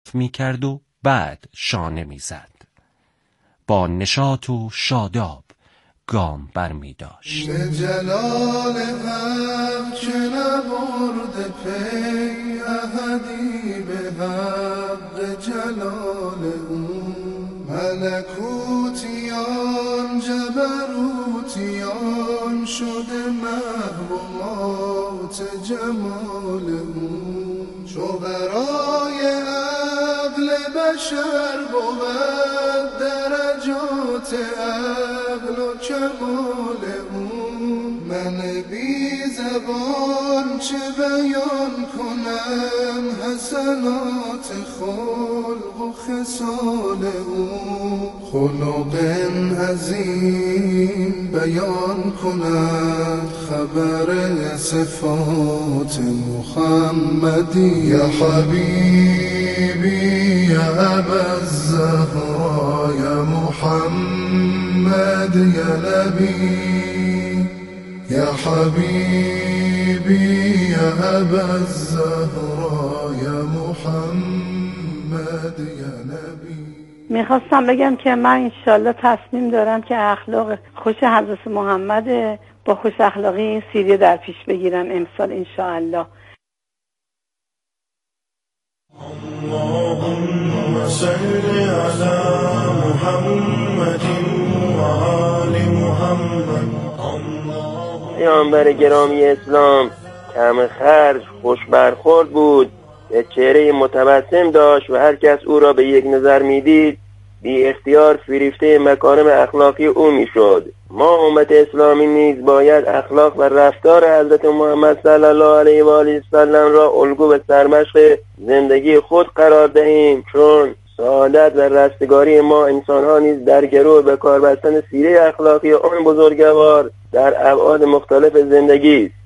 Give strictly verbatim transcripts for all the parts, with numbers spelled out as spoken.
می کرد و بعد شانه می زد. با نشاط و شاداب گام بر می داشت. به جلال حق چه نبرد پی احدی به حق جلال اون، ملکوتیان جبروتیان شده محرومات جمال اون، چو برای عقل بشر بود درجات عقل و کمال اون، من بی زبان چه بیان کنم حسنات خلق و خصال اون، خلق عظیم بیان کند خبر صفات محمدی، یا حبیبی یا ابوالزهرا یا محمد یا نبی، یا حبیبی یا ابوالزهرا یا محمد یا نبی. میخواستم بگم که من انشالله تصمیم دارم که اخلاق خوش حضرت محمد با خوش اخلاقی سیری در پیش بگیرم امسال انشاءالله. اللهم صل علی محمد و آل محمد. پیامبر گرامی اسلام کم خرج خوش برخورد بود، به چهره متبسم داشت و هر کس او را به یک نظر میدید بی اختیار فریفته مکارم اخلاقی او میشد. ما امت اسلامی نیز باید اخلاق و رفتار حضرت محمد صلی الله علیه و آله و سلم را الگو و سرمشق زندگی خود قرار دهیم، چون سعادت و رستگاری ما انسان‌ها نیز در گرو به کار بستن سیره اخلاقی آن بزرگوار در ابعاد مختلف زندگی است.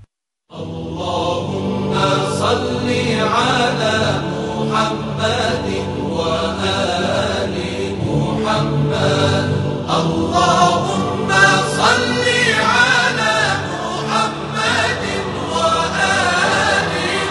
اللهم صل علی محمد و آل محمد. اللهم صل علی محمد و آل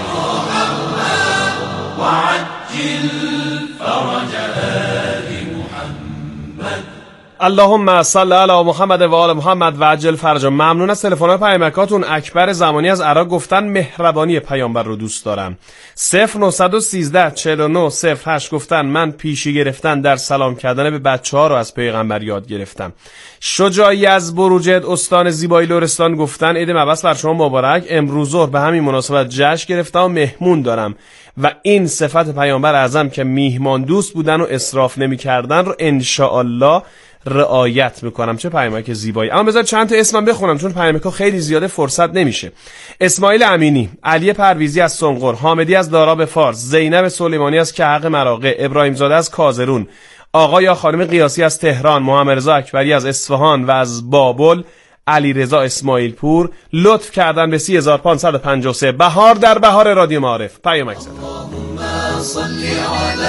محمد وعجل فرج آل محمد. اللهم صل علی محمد و آل محمد و عجل فرج. ممنون از تلفن‌های پیامکاتون. اکبر زمانی از عراق گفتن مهربانی پیامبر رو دوست دارم. صفر نه یک سه چهار نه صفر هشت گفتن من پیشی گرفتن در سلام کردن به بچه‌ها رو از پیغمبر یاد گرفتم. شجاعی از بروجرد استان زیبای لرستان گفتن عید مبعث بر شما مبارک. امروز ظهر به همین مناسبت جشن گرفتم و مهمون دارم و این صفت پیامبر اعظم که میهمان دوست بودن و اسراف نمی‌کردن رو انشاءالله رعایت میکنم. چه پیامک زیبایی. اما بذار چند تا اسمم بخونم چون پیامک‌ها خیلی زیاده فرصت نمیشه. اسماعیل امینی، علی پرویزی از سنقر، حامدی از داراب فارس، زینب سلیمانی از کهق مراغه، ابراهیم زاده از کازرون، آقا یا خانم قیاسی از تهران، محمد رضا اکبری از اصفهان و از بابل، علی رضا اسماعیل پور لطف کردن به سه هزار و پانصد و پنجاه و سه. بهار در بهار رادیو معارف. پیامک زدم. اللهم صل علی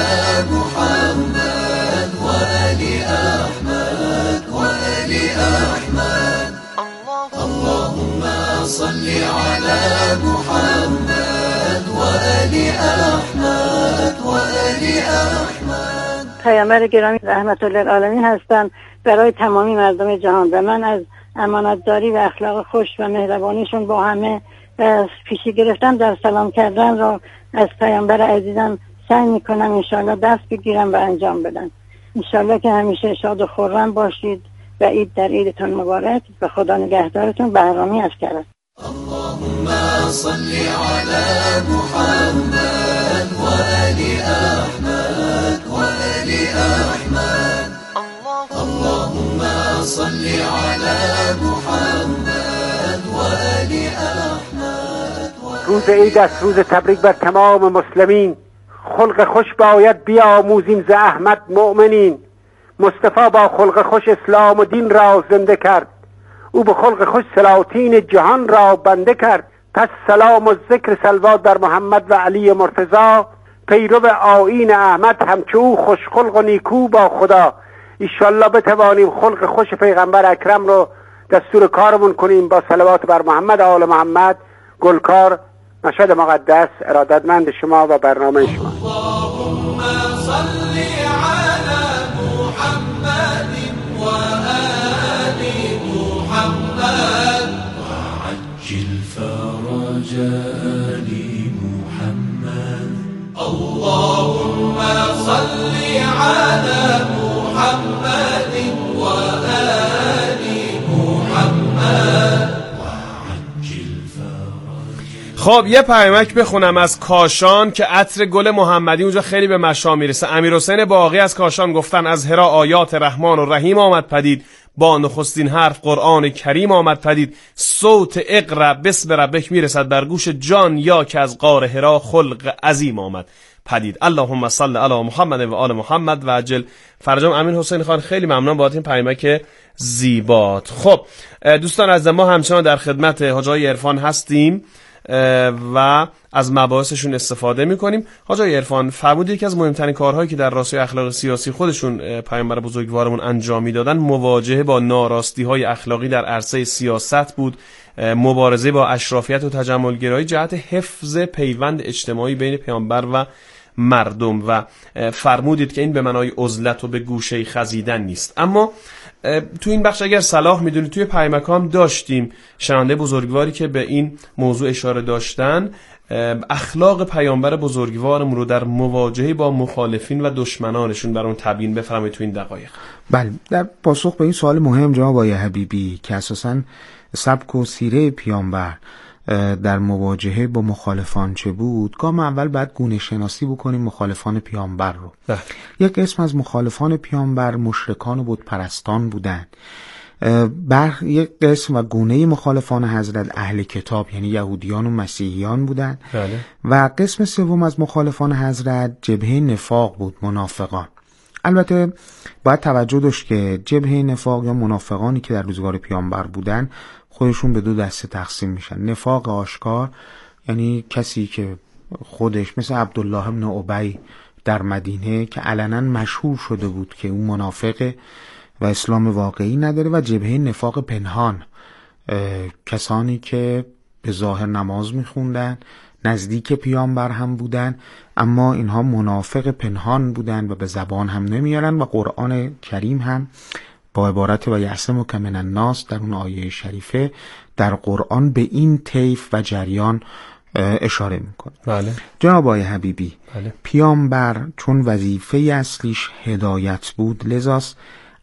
محمد و آل احمد و آل احمد. اللهم صل علی محمد و آل احمد و آل احمد. پیامبر گرامی رحمت الله العالمین هستند برای تمامی مردم جهان و من از امانتداری و اخلاق خوش و مهربانیشون با همه و پیشی گرفتن در سلام کردن را از پیامبر عزیزم سعی میکنم انشاءالله دست بگیرم و انجام بدم. انشاءالله که همیشه شاد و خرم باشید و عید در عیدتون مبارک و خدا نگهدارتون. بهرامی از کرد. اللهم صل علی محمد و آل احمد و آل احمد. اللهم صل علی محمد و آل احمد. روز عید است، روز تبریک بر تمام مسلمین. خلق خوش باید بیاموزیم ز احمد مؤمنین. مصطفی با خلق خوش اسلام و دین را زنده کرد، او به خلق خوش سلاطین جهان را بنده کرد. پس سلام و ذکر صلوات بر محمد و علی مرتضی، پیرو آیین احمد همچو او خوش خلق و نیکو با خدا. ایشالله بتوانیم خلق خوش پیغمبر اکرم رو دستور کارمون کنیم با صلوات بر محمد آل محمد. گلکار مشهد مقدس، ارادتمند شما و برنامه شما. صل على محمد وآل محمد وعجل فرج آل محمد اللهم صل على محمد وآل محمد وعجل فرج. خب یه پیامک بخونم از کاشان که عطر گل محمدی اونجا خیلی به مشام میرسه. امیرحسین باقی از کاشان گفتن از هرا آیات رحمان و رحیم آمد پدید، با نخستین حرف قرآن کریم آمد پدید، صوت اقرا بسم ربک میرسد بر گوش جان، یا که از غار هرا خلق عظیم آمد پدید. اللهم صل علی محمد و آل محمد و عجل فرجام. امین حسین خان خیلی ممنون بابت این پیامک زیبات. خب دوستان از ما همچنان در خدمت حاج آقای عرفان هستیم و از مباحثشون استفاده میکنیم. حاج آقای عرفان فرمودید یکی از مهمترین کارهایی که در راستای اخلاق سیاسی خودشون پیامبر بزرگوارمون انجام میدادن مواجهه با ناراستی های اخلاقی در عرصه سیاست بود، مبارزه با اشرافیت و تجملگرایی جهت حفظ پیوند اجتماعی بین پیامبر و مردم و فرمودید که این به معنای عزلت و به گوشه خزیدن نیست. اما تو این بخش اگر صلاح میدونید توی پیامکام داشتیم شنونده بزرگواری که به این موضوع اشاره داشتن، اخلاق پیامبر بزرگوارمون رو در مواجهه با مخالفین و دشمنانشون برام تبیین بفرمایید تو این دقایق. بله، در پاسخ به این سوال مهم جناب آقای حبیبی که اساساً سبک و سیره پیامبر در مواجهه با مخالفان چه بود، گام اول باید گونه شناسی بکنیم مخالفان پیامبر رو. ده. یک قسم از مخالفان پیامبر مشرکان و بت پرستان بودند. بر یک قسم و گونه مخالفان حضرت اهل کتاب یعنی یهودیان و مسیحیان بودند. بله. و قسم سوم از مخالفان حضرت جبهه نفاق بود، منافقان. البته باید توجه داشت که جبهه نفاق یا منافقانی که در روزگار پیامبر بودن خودشون به دو دسته تقسیم میشن. نفاق آشکار یعنی کسی که خودش مثل عبدالله ابن ابی در مدینه که علنا مشهور شده بود که اون منافقه و اسلام واقعی نداره، و جبهه نفاق پنهان کسانی که به ظاهر نماز میخوندن، نزدیک پیامبر هم بودن، اما اینها منافق پنهان بودن و به زبان هم نمیارن. و قرآن کریم هم با عبارت و یعصمک من الناس در اون آیه شریفه در قرآن به این طیف و جریان اشاره میکنه. بله. جناب آقای حبیبی، بله. پیامبر چون وظیفه اصلیش هدایت بود، لذاست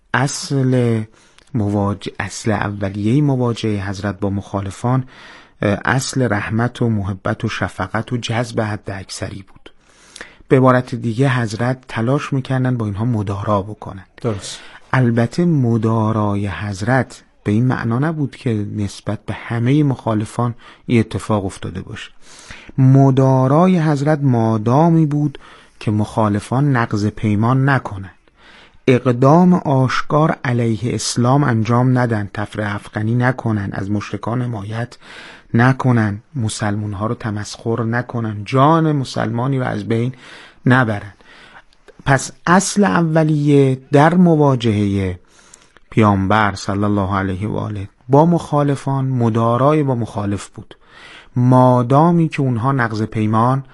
اصل مواجه اصل اولیه مواجهه حضرت با مخالفان اصل رحمت و محبت و شفقت و جذب حد اکثری بود. به عبارت دیگه حضرت تلاش میکردن با اینها مدارا بکنن. درست. البته مدارای حضرت به این معنا نبود که نسبت به همه مخالفان این اتفاق افتاده باشه. مدارای حضرت مادامی بود که مخالفان نقض پیمان نکنن، اقدام آشکار علیه اسلام انجام ندن، تفرقه افغانی نکنن، از مشرکان حمایت نکنن، مسلمان ها رو تمسخر نکنن، جان مسلمانی رو از بین نبرن. پس اصل اولیه در مواجهه پیامبر صلی الله علیه و آله با مخالفان مدارای با مخالف بود، مادامی که اونها نقض پیمان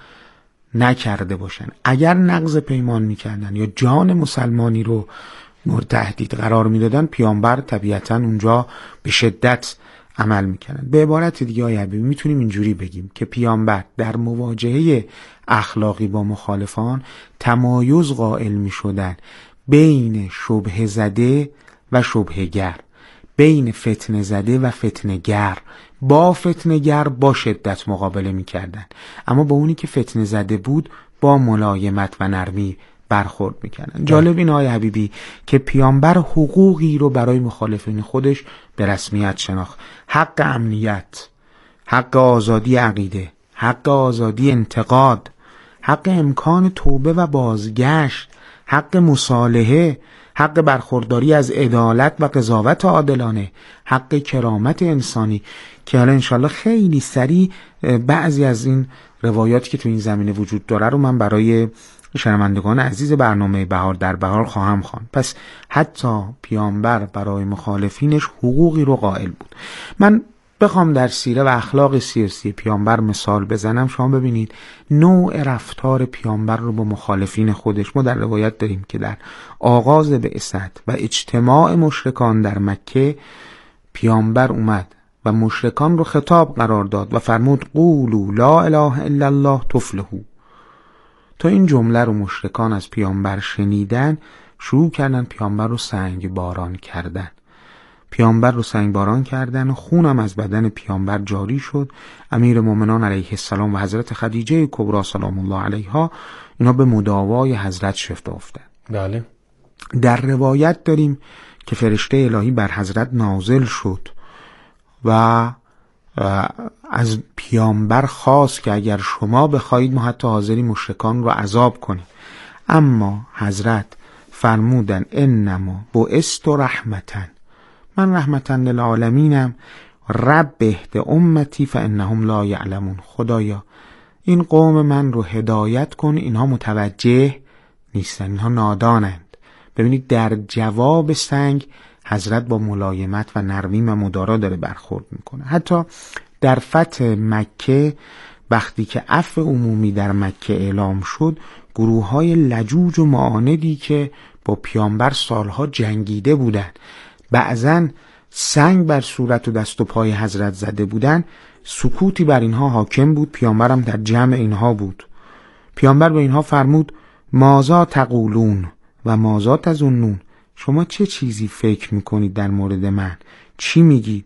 نکرده باشن. اگر نقض پیمان میکردن یا جان مسلمانی رو مورد تهدید قرار میدادن، پیامبر طبیعتا اونجا به شدت عمل میکردن. به عبارت دیگه آیه حبیبی میتونیم اینجوری بگیم که پیامبر در مواجهه اخلاقی با مخالفان تمایز قائل میشدن بین شبهه زده و شبهه گر، بین فتنه زده و فتنه گر. با فتنه گر با شدت مقابله میکردن، اما با اونی که فتنه زده بود با ملایمت و نرمی برخورد میکردن. جالب این آیه حبیبی که پیامبر حقوقی رو برای مخالفین خودش به رسمیت شناخت: حق امنیت، حق آزادی عقیده، حق آزادی انتقاد، حق امکان توبه و بازگشت، حق مصالحه، حق برخورداری از عدالت و قضاوت عادلانه، حق کرامت انسانی، که حالا انشالله خیلی سریع بعضی از این روایاتی که تو این زمینه وجود داره رو من برای شنوندگان عزیز برنامه بهار در بهار خواهم خواند. پس حتی پیامبر برای مخالفینش حقوقی رو قائل بود. من بخوام در سیره و اخلاق سیاسی پیامبر مثال بزنم، شما ببینید نوع رفتار پیامبر رو با مخالفین خودش. ما در روایت داریم که در آغاز بعثت و اجتماع مشرکان در مکه پیامبر اومد و مشرکان رو خطاب قرار داد و فرمود قولوا لا اله الا الله تفلحوا. تا این جمله رو مشرکان از پیامبر شنیدن، شروع کردن پیامبر رو سنگ باران کردن. پیامبر رو سنگ باران کردن و خونم از بدن پیامبر جاری شد. امیر مومنان علیه السلام و حضرت خدیجه کبری سلام الله علیها اینا به مداوای حضرت شفا افتادن. بله. در روایت داریم که فرشته الهی بر حضرت نازل شد و از پیامبر خواست که اگر شما بخواهید ما حتی حاضری مشرکان رو عذاب کنیم، اما حضرت فرمودن انما بعثت رحمتن، من رحمتن للعالمینم، رب اهد امتی فانهم لا یعلمون. خدایا این قوم من رو هدایت کن، اینها متوجه نیستن، اینها نادانند. ببینید در جواب سنگ حضرت با ملایمت و نرمی و مدارا داره برخورد میکنه. حتی در فتح مکه وقتی که عفو عمومی در مکه اعلام شد، گروه های لجوج و معاندی که با پیامبر سالها جنگیده بودن، بعضا سنگ بر صورت و دست و پای حضرت زده بودن، سکوتی بر اینها حاکم بود. پیامبر هم در جمع اینها بود. پیامبر به اینها فرمود ماذا تقولون و ماذا تظنون، شما چه چیزی فکر میکنید در مورد من، چی میگید؟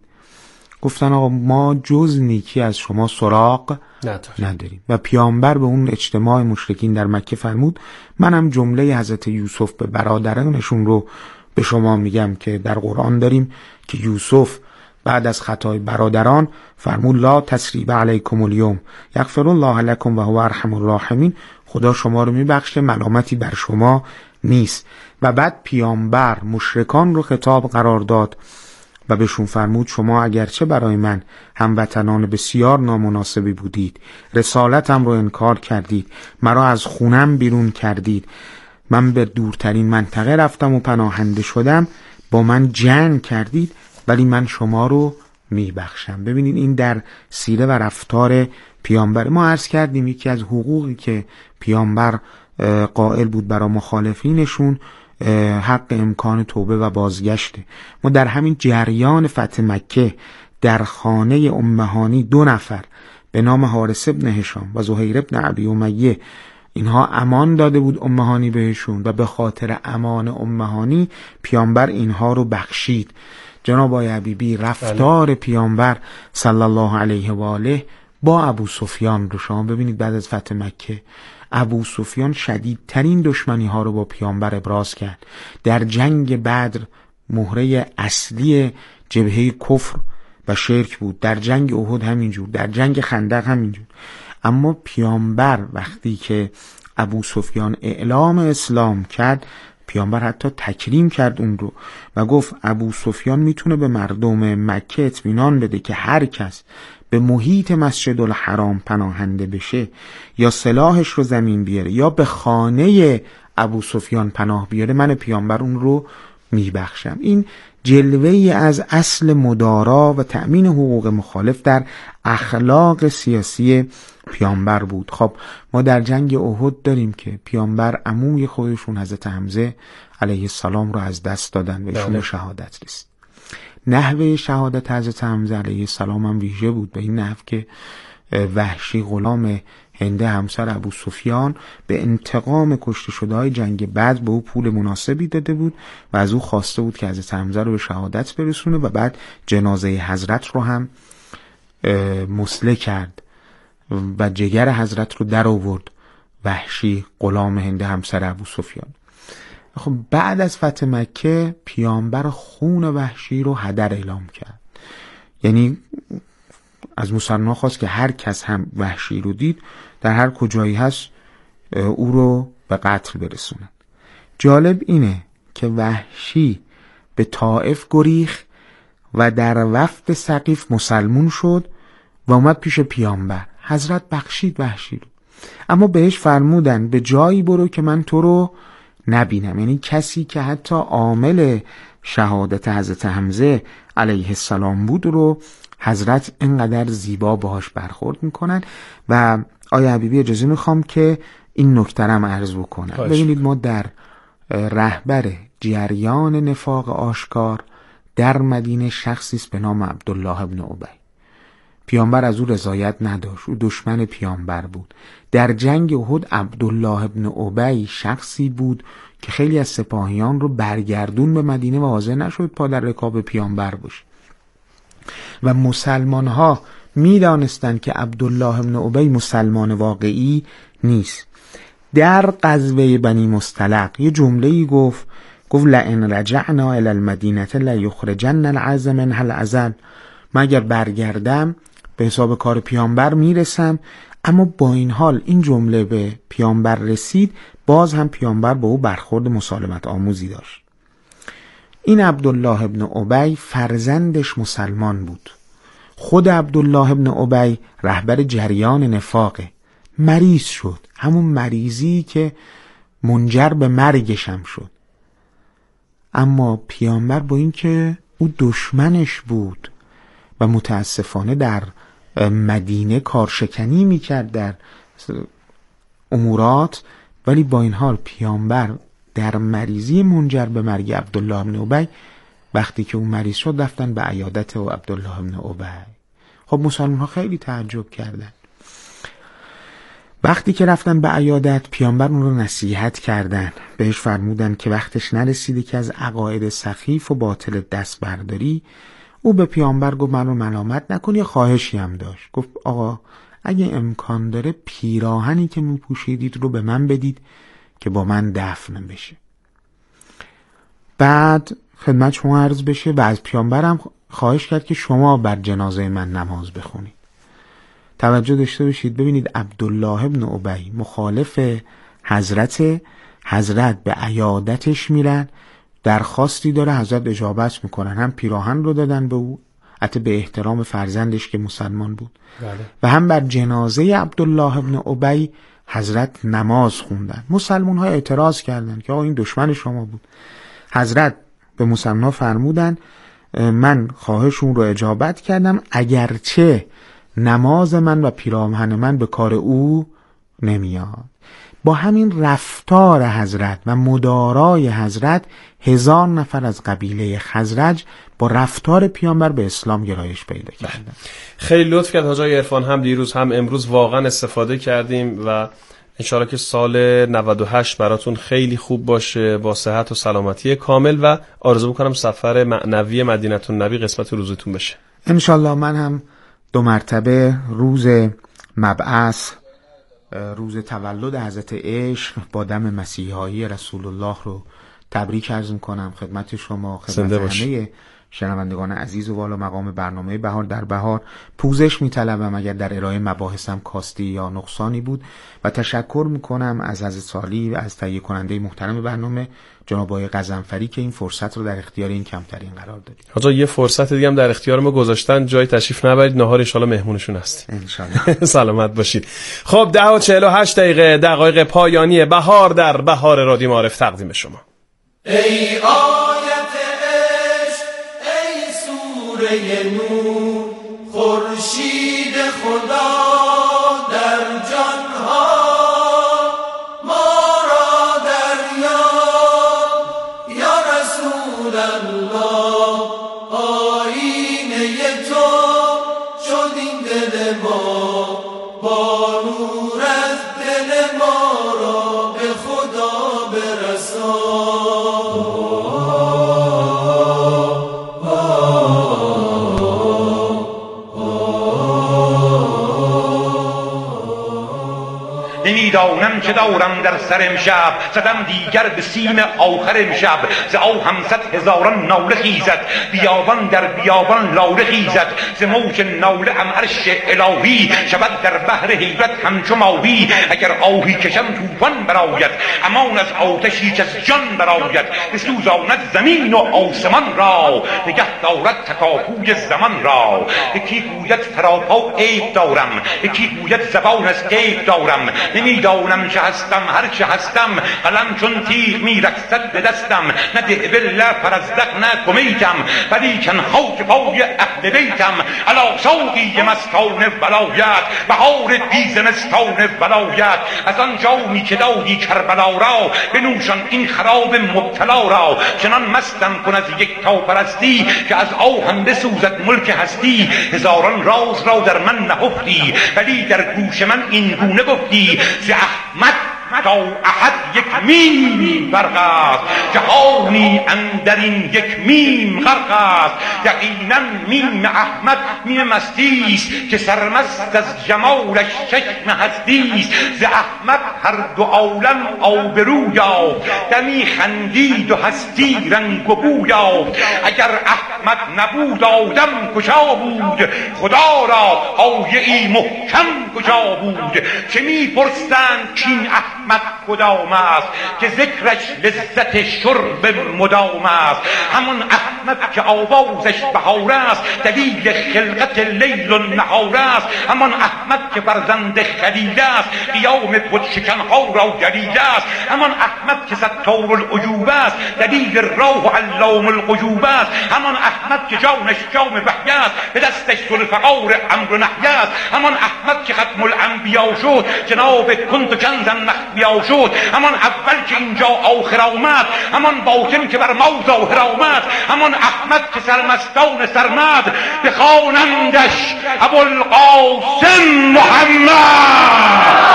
گفتن آقا ما جز نیکی از شما سراغ نداریم. و پیامبر به اون اجتماع مشرکین در مکه فرمود منم جمله حضرت یوسف به برادرانشون رو به شما میگم که در قرآن داریم که یوسف بعد از خطای برادران فرمود لا تسریب علیکم الیوم یغفر الله لکم و هو ارحم الراحمین، خدا شما رو میبخشه، ملامتی بر شما نیست. و بعد پیامبر مشرکان رو خطاب قرار داد و بهشون فرمود شما اگرچه برای من هموطنان بسیار نامناسبی بودید، رسالتم رو انکار کردید، مرا از خونم بیرون کردید، من به دورترین منطقه رفتم و پناهنده شدم، با من جنگ کردید، ولی من شما رو میبخشم. ببینید این در سیره و رفتار پیامبر. ما عرض کردیم یکی از حقوقی که پیامبر قائل بود برای مخالفینشون حق امکان توبه و بازگشته. ما در همین جریان فتح مکه در خانه امهانی دو نفر به نام حارث ابن هشام و زهیر ابن ابی امیه، اینها امان داده بود امهانی بهشون و به خاطر امان امهانی پیامبر اینها رو بخشید. جناب آقای حبیبی رفتار بله. پیامبر صلی الله علیه و آله با ابو سفیان رو شما ببینید. بعد از فتح مکه ابو سفیان شدیدترین دشمنی ها رو با پیامبر ابراز کرد. در جنگ بدر مهره اصلی جبهه کفر و شرک بود، در جنگ احد همینجور، در جنگ خندق همینجور. اما پیامبر وقتی که ابو سفیان اعلام اسلام کرد، پیامبر حتی تکریم کرد اون رو و گفت ابو سفیان میتونه به مردم مکه اطمینان بده که هر کس به محیط مسجد الحرام پناهنده بشه یا سلاحش رو زمین بیاره یا به خانه ابو سفیان پناه بیاره، من پیامبر اون رو میبخشم. این جلوه‌ای از اصل مدارا و تأمین حقوق مخالف در اخلاق سیاسی پیامبر بود. خب ما در جنگ احد داریم که پیامبر عموی خودشون حضرت حمزه علیه السلام رو از دست دادن و ایشون شهادت رسید. نحوه شهادت حضرت حمزه علیه السلام هم ویژه بود، به این نحو که وحشی غلام هنده همسر ابو سفیان به انتقام کشته شده های جنگ بدر به او پول مناسبی داده بود و از او خواسته بود که حضرت حمزه رو به شهادت برسونه و بعد جنازه حضرت رو هم مسله کرد و جگر حضرت رو در آورد وحشی غلام هنده همسر ابو سفیان. خب بعد از فتح مکه پیامبر خون وحشی رو هدر اعلام کرد، یعنی از مسلمان خواست که هر کس هم وحشی رو دید در هر کجایی هست او رو به قتل برسونن. جالب اینه که وحشی به طائف گریخت و در وفد ثقیف مسلمون شد و اومد پیش پیامبر. حضرت بخشید وحشی رو، اما بهش فرمودن به جایی برو که من تو رو نبینم. یعنی کسی که حتی عامل شهادت حضرت حمزه علیه السلام بود رو حضرت اینقدر زیبا باهاش برخورد میکنن. و آیا حبیبی اجازه میخوام که این نکته رو عرض بکنم. ببینید ما در رهبر جریان نفاق آشکار در مدینه شخصی است به نام عبدالله ابن ابی. پیامبر از او رضایت نداشت، او دشمن پیامبر بود. در جنگ احد عبدالله ابن ابی شخصی بود که خیلی از سپاهیان رو برگردون به مدینه و حاضر نشد پا در رکاب پیامبر باشه. و مسلمان ها می دانستند که عبدالله ابن ابی مسلمان واقعی نیست. در غزوه بنی مصطلق یه جمله‌ای گفت گفت لئن رجعنا الی المدینه لیخرجن العز منها العزل. من اگر برگردم به حساب کار پیامبر میرسم. اما با این حال این جمله به پیامبر رسید، باز هم پیامبر با او برخورد مسالمت آموزی داشت. این عبدالله ابن ابی فرزندش مسلمان بود. خود عبدالله ابن ابی رهبر جریان نفاقه. مریض شد، همون مریضی که منجر به مرگش هم شد. اما پیامبر با این که او دشمنش بود و متاسفانه در مدینه کارشکنی میکرد در امورات، ولی با این حال پیامبر در مریضی منجر به مرگ عبدالله ابن ابی وقتی که اون مریض شد رفتن به عیادت و عبدالله ابن ابی. خب مسلمان ها خیلی تعجب کردن. وقتی که رفتن به عیادت پیامبر اون رو نصیحت کردن، بهش فرمودن که وقتش نرسیده که از عقاید سخیف و باطل دست برداری. او به پیامبر گفت من رو ملامت نکن. یه خواهشی هم داشت، گفت آقا اگه امکان داره پیراهنی که می پوشیدید رو به من بدید که با من دفن بشه. بعد خدمت شما عرض بشه و از پیامبرم خواهش کرد که شما بر جنازه من نماز بخونید. توجه داشته باشید، ببینید عبدالله ابن ابی مخالف حضرت، حضرت به عیادتش میرن، درخواستی داره، حضرت اجابت میکنن، هم پیراهن رو دادن به او حتی به احترام فرزندش که مسلمان بود. بله. و هم بر جنازه عبدالله ابن ابی حضرت نماز خوندن. مسلمان ها اعتراض کردن که آقا این دشمن شما بود. حضرت به مسلمان ها فرمودن من خواهش اون رو اجابت کردم، اگرچه نماز من و پیراهن من به کار او نمیاد. با همین رفتار حضرت و مدارای حضرت هزار نفر از قبیله خزرج با رفتار پیامبر به اسلام گرایش پیدا کردن. خیلی لطف کرد حاج آقای عرفان، هم دیروز هم امروز واقعا استفاده کردیم و انشاءالله که سال نود و هشت براتون خیلی خوب باشه با صحت و سلامتی کامل و آرزو میکنم سفر معنوی مدینه النبی قسمت روزتون بشه. انشالله من هم دو مرتبه روز مبعث، روز تولد حضرت عشق با دم مسیحایی رسول الله رو تبریک عرض میکنم خدمت شما، خدمت همه شنوندگان عزیز و والا مقام برنامه بهار در بهار. پوزش میطلبم اگر در ارائه مباحثم کاستی یا نقصانی بود و تشکر میکنم از حضرت سالی و از تهیه کننده محترم برنامه جناب آقای غضنفری که این فرصت رو در اختیار این کمترین قرار دادید. حاجا یه فرصت دیگه هم در اختیار ما گذاشتن، جای تشریف نبرید، نهار ان شاءالله مهمونشون هست ان شاءالله. سلامت باشید. خب ده و چهل و هشت دقیقه دقایق پایانی بهار در بهار رادیو معارف تقدیم شما. ای آیت عشق، ای سوره نور، خورشید خدا در جانها ما را دریاب. یا رسول الله آینه تو شد این دل ما، با نور از دل ما را به خدا برسان. نمیدانم چه دارم در سر امشب، زدم دیگر به سیم آخر امشب. ز آهم صد هزاران ناله خیزد، بیابان در بیابان لاله خیزد. ز موج ناله ام عرش الهی، شود در بحر حیرت همچو ماهی. اگر آهی کشم طوفان براید، امان از آتشی که از جان براید. بسوزاند زمین و آسمان را، نگه دارد تکاپوی زمان را. یکی گوید سراپا عیب دارم، یکی گوید زبان از غیب دارم. نمی دانم چه هستم هر چه هستم، قلم چون تیغ میرقصد به دستم، نه دهبل نه پرزدق نه کمیتم، ولیکن خاک پای اهل بیتم. الا ساقی مستان ولایت، بهار بی زمستان ولایت، از آن جامی که دادی کربلا را، بنوشان این خراب مبتلا را. چنان مستم کن از یک تا پرستی، که از آهن بسوزد ملک هستی. هزاران راز را در من نهفتی، ولی در گوش من این گونه گفتی. ز احمد تا احد یک میم فرق است، جهانی اندر این یک میم غرق است. یقینا میم احمد میم مستی است، که سرمست از جمالش چشم هستی است. ز احمد هر دو عالم آبرو یافت، دمی خندید و هستی رنگ و بو یافت. اگر احمد نبود آدم کجا بود، خدا را آیه ای محکم کجا بود. چه میپرسند کین احمد کدام است، که ذکرش لذت شرب مدام است. همان احمد که آوازش بهار است، دلیل خلقت لیل و نهار است. همان احمد که فرزند خلیل است، قیام پد شکنها را دلیل است. همان احمد که ستار العیوب است، دلیل راه و علام الغیوب است. همان احمد که جانش جام وحی است، به دستش ذوالفقار امر و نهی است. همان احمد که ختم الانبیا شد، جناب کنت کنزا مخفیا شد. همان اول که اینجا آخر آمد، همان باطن که بر ما ظاهر آمد. همان احمد که سرمستان سرمد، بخوانندش ابوالقاسم محمد.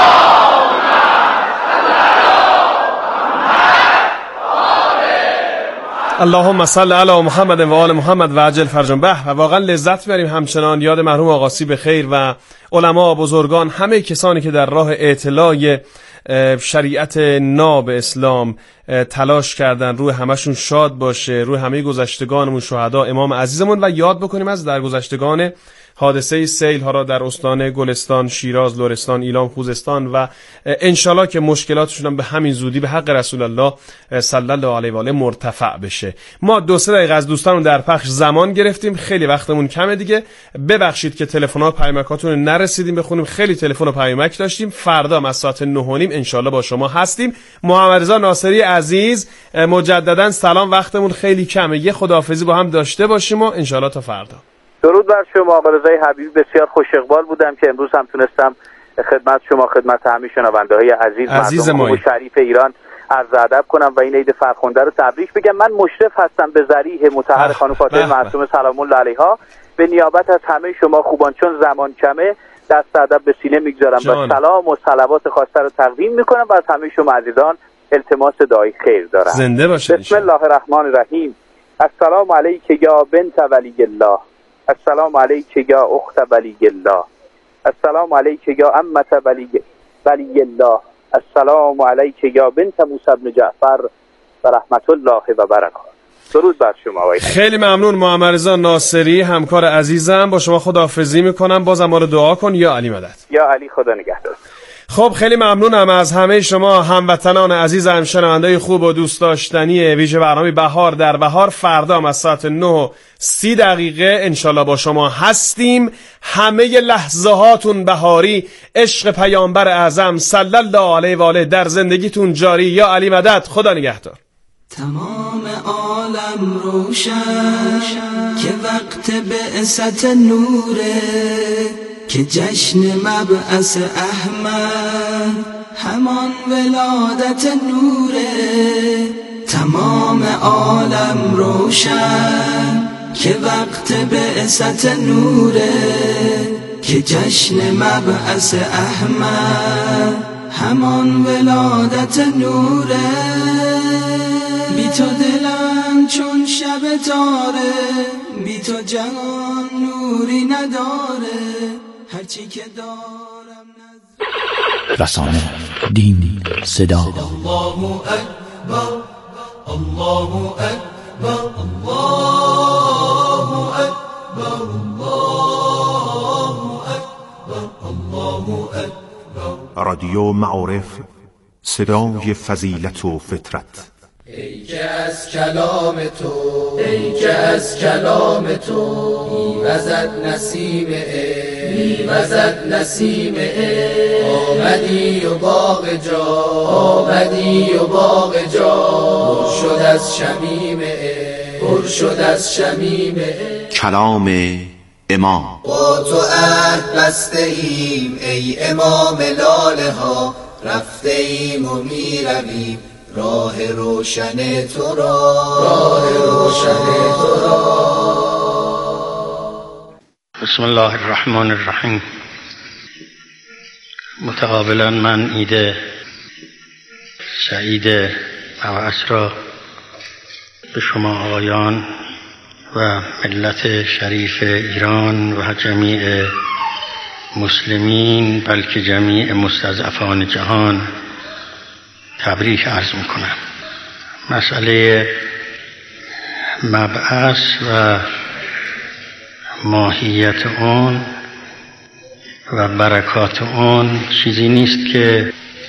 اللهم صل علی محمد و آل محمد و عجل فرجهم. به و واقعا لذت بریم همچنان یاد مرحوم آقاسی به خیر و علما بزرگان، همه کسانی که در راه اطلاع شریعت ناب اسلام تلاش کردن. روح همشون شاد باشه، روح همه گذشتگانمون، شهدا، امام عزیزمون. و یاد بکنیم از درگذشتگان حادثه سیل ها را در استان گلستان، شیراز، لرستان، ایلام، خوزستان و انشالله که مشکلاتشون هم به همین زودی به حق رسول الله صلی الله علیه و آله مرتفع بشه. ما دو سه دقیقه از دوستانمون در پخش زمان گرفتیم، خیلی وقتمون کمه دیگه. ببخشید که تلفن‌ها و پیامکاتون نرسیدیم بخونیم، خیلی تلفن و پیامک داشتیم. فردا از ساعت نه و نیم انشالله با شما هستیم. محمد رضا ناصری عزیز مجددا سلام، وقتمون خیلی کمه، یه خداحافظی با هم داشته باشیم و انشالله تا فردا. درود بر شما آقا رضای حبیبی، بسیار خوش اقبال بودم که امروز هم تونستم خدمت شما، خدمت همه شنونده‌های عزیز عزیز مردم و شریف ایران عرض ادب کنم و این عید فرخنده رو تبریک بگم. من مشرف هستم به ذریح مطهر خانم فاطمه معصومه سلام الله علیها. به نیابت از همه شما خوبان، چون زمان کمه، دست ادب به سینه میگذارم و سلام و صلوات خاصه رو تقدیم میکنم و از همه شما عزیزان التماس دعای خیر دارم. زنده باشید. بسم الله الرحمن الرحیم. السلام علیک یا بنت ولی الله، السلام علیک یا اخت ولی الله، السلام علیک یا عمت ولی ولی الله، السلام علیک یا بنت موسی بن جعفر و رحمت الله و برکاته. درود بر شما. خیلی ممنون محمد رضا ناصری، همکار عزیزم. با شما خداحافظی میکنم، بازم ما رو دعا کن. یا علی مدد. یا علی، خدا نگهدار. خب خیلی ممنونم از همه شما هموطنان عزیزم، شنونده‌های خوب و دوست داشتنی ویژه برنامه بهار در بهار. فردا هم از ساعت نه و سی دقیقه انشالله با شما هستیم. همه لحظه هاتون بهاری، عشق پیامبر اعظم صلی الله علیه و آله در زندگیتون جاری. یا علی مدد. خدا نگهدار. تمام عالم روشن که وقت بعثت نوره، که جشن مبعث احمد همان ولادت نوره. تمام عالم روشن که وقت بعثت نوره، که جشن مبعث احمد همان ولادت نوره. بی تو دلم چون شب تاره، بی تو جهان نوری نداره. هرچی که دارم نزد رسانه، دین، صدا. الله اکبر، الله اکبر، الله اکبر، الله اکبر، الله اکبر. رادیو معارف، صدای فضیلت و فطرت. ای که از کلام تو ای که از کلام تو میوزد نسیم عشق میوزد نسیم عشق آمدی و باغ جا آمدی و باغ جا پر شد از شمیم عشق پر شد از شمیم عشق. کلام امام. با تو عهد بسته ایم ای امام لاله ها، رفته ایم و می رویم راه روشن تو را راه روشن تو را. بسم الله الرحمن الرحیم. متقابلا من عید سعید مبعث را به شما آقایان و ملت شریف ایران و جمیع مسلمین بلکه جمیع مستضعفان جهان تبریک عرض میکنم. مسئله مبعث و ماهیت اون و برکات اون چیزی نیست که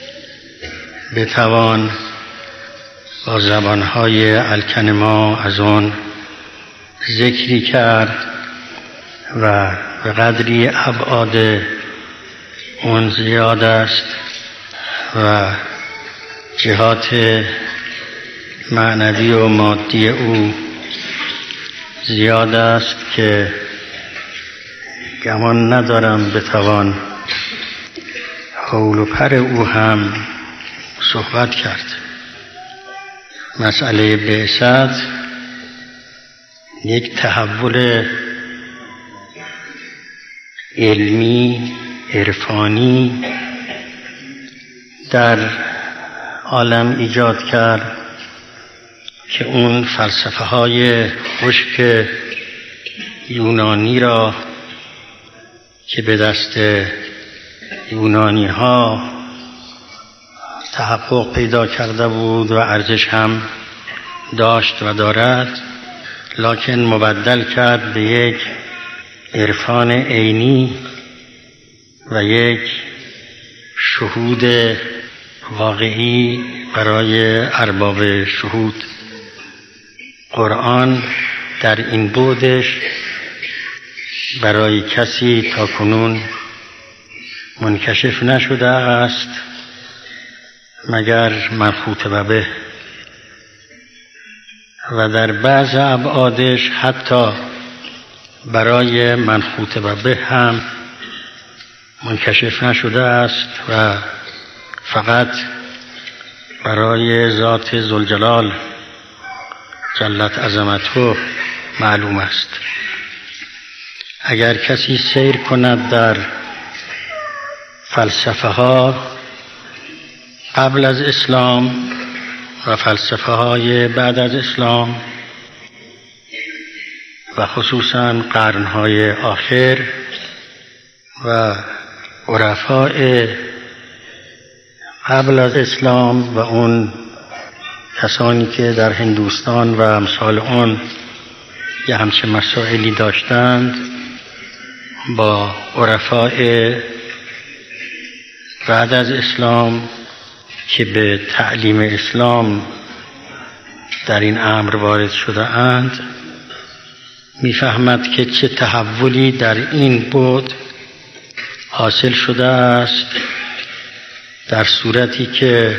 بتوان با زبانهای الکن ما از اون ذکری کرد و به قدری ابعاد اون زیاد است و جهات معنوی و مادی او زیاد است که گمان ندارم بتوان حول و پر او هم صحبت کرد. مسئله بعثت یک تحول علمی عرفانی در عالم ایجاد کرد که اون فلسفه های خشک یونانی را که به دست یونانی ها تحقق پیدا کرده بود و ارزش هم داشت و دارد، لکن مبدل کرد به یک عرفان عینی و یک شهود واقعی برای ارباب شهود. قرآن در این بعدش برای کسی تا کنون منکشف نشده است مگر منخوط به، و در بعض ابعادش حتی برای منخوط به هم منکشف نشده است و فقط برای ذات ذوالجلال جلت عظمته معلوم است. اگر کسی سیر کند در فلسفه ها قبل از اسلام و فلسفه های بعد از اسلام و خصوصا قرنهای آخر و عرفاء قبل از اسلام و اون کسانی که در هندوستان و امثال اون یه همچه مسائلی داشتند، با عرفاء بعد از اسلام که به تعلیم اسلام در این امر وارد شده اند، میفهمد که چه تحولی در این بعد حاصل شده است، در صورتی که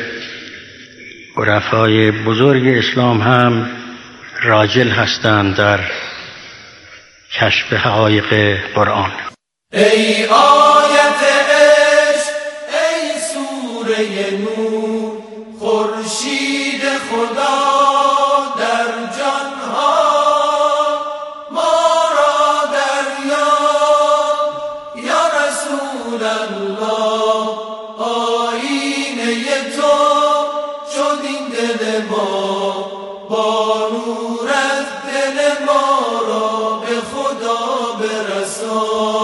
عرفای بزرگ اسلام هم راجل هستند در کشف حقایق قرآن. ای آیت عشق، ای سوره نور، خورشید خدا در جانها ما را دریاب. یا رسول الله، آینه تو شد این دل ما، با نور از دل ما را به خدا برسان.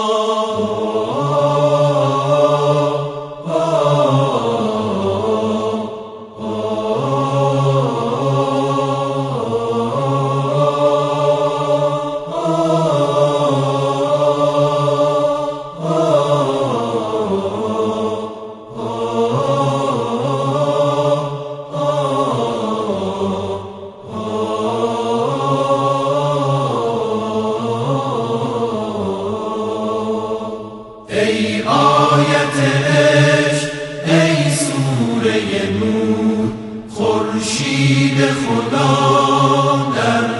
دین خدا در